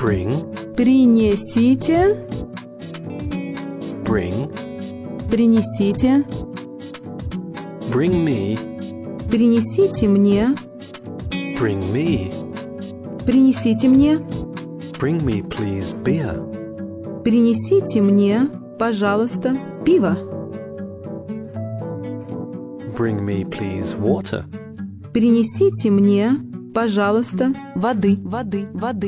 Bring. Принесите. Bring. Принесите. Bring me. Принесите мне. Bring me. Принесите мне. Bring me, please, beer. Принесите мне, пожалуйста, пиво. Bring me, please, water. Принесите мне, пожалуйста, воды. Воды.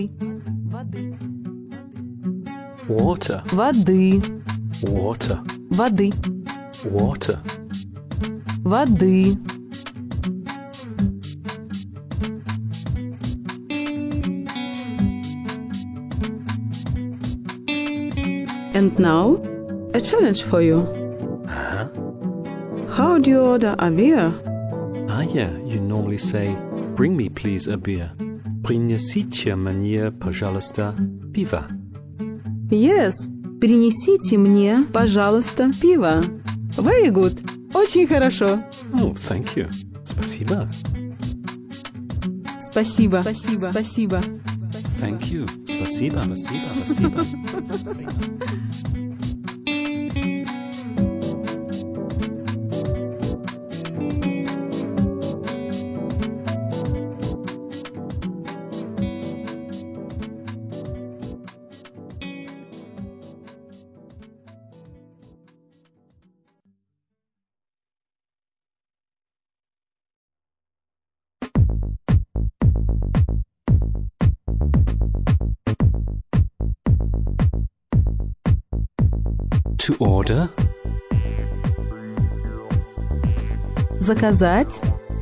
Water. Воды. Water. Воды. Water. Воды. And now, a challenge for you. Uh-huh. How do you order a beer? Ah, yeah, you normally say, bring me, please, a beer. Принесите мне, пожалуйста, пиво. Yes. Принесите мне, пожалуйста, пиво. Very good. Очень хорошо. Oh, thank you. Спасибо. Спасибо. Спасибо. Спасибо. Thank you. Спасибо. Спасибо. To order. Заказать.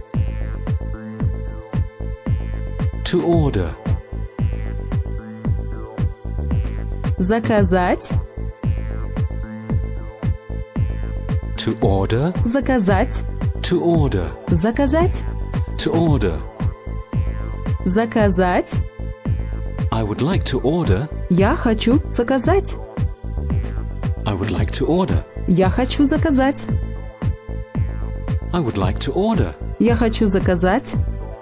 To order. Заказать. To order. Заказать. To order. Заказать. To order. Заказать. I would like to order. Я хочу заказать. I would like to order. Я хочу заказать. I would like to order. Я хочу заказать.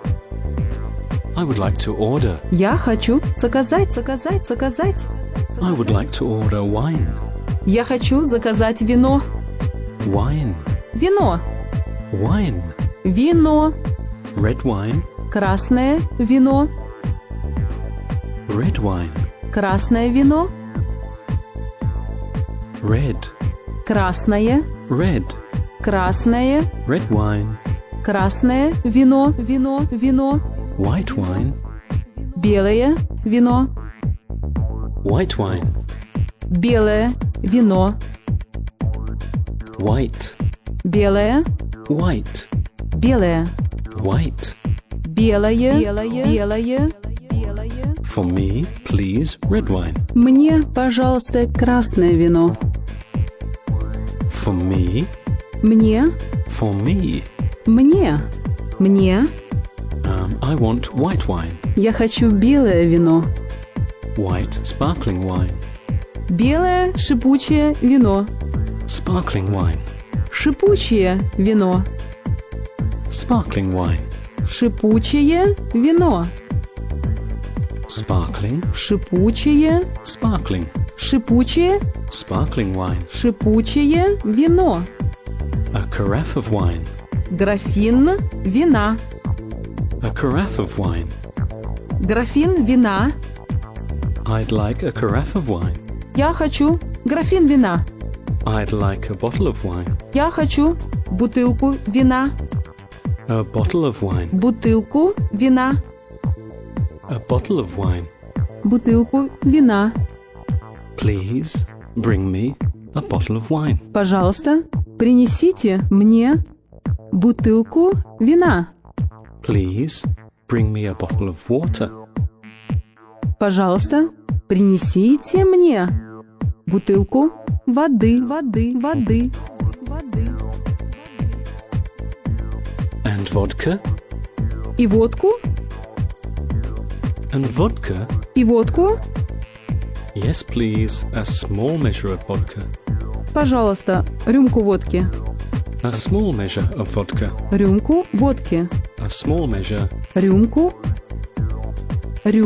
I would like to order. Я хочу заказать. Заказать. I would like to order wine. Я хочу заказать вино. Wine. Вино. Wine. Вино. Red wine. Красное вино. Red wine. Красное вино. Red. Красное. Red. Красное. Red wine. Красное вино. Вино. White wine. Белое вино. White wine. Белое вино. White. Белое. White. Белое. White. Белое. For me, please, red wine. Мне, пожалуйста, красное вино. For me. Мне. For me. Мне. I want white wine. Я хочу белое вино. White sparkling wine. Белое шипучее вино. Sparkling wine. Шипучее вино. Sparkling wine. Шипучее вино. Sparkling. Шипучее. Sparkling. Шипучее. Sparkling wine. Шипучее вино. A carafe of wine. Графин вина. A carafe of wine. Графин вина. I'd like a carafe of wine. Я хочу графин вина. I'd like a bottle of wine. Я хочу бутылку вина. A bottle of wine. Бутылку вина. A bottle of wine. Бутылку вина. Please bring me a bottle of wine. Пожалуйста, принесите мне бутылку вина. Please bring me a bottle of water. Пожалуйста, принесите мне бутылку воды. And vodka. И водку. And vodka. И водку. Yes, please. A small measure of vodka. Пожалуйста, рюмку водки. A small measure of vodka. Рюмку водки. A small measure. Рюмку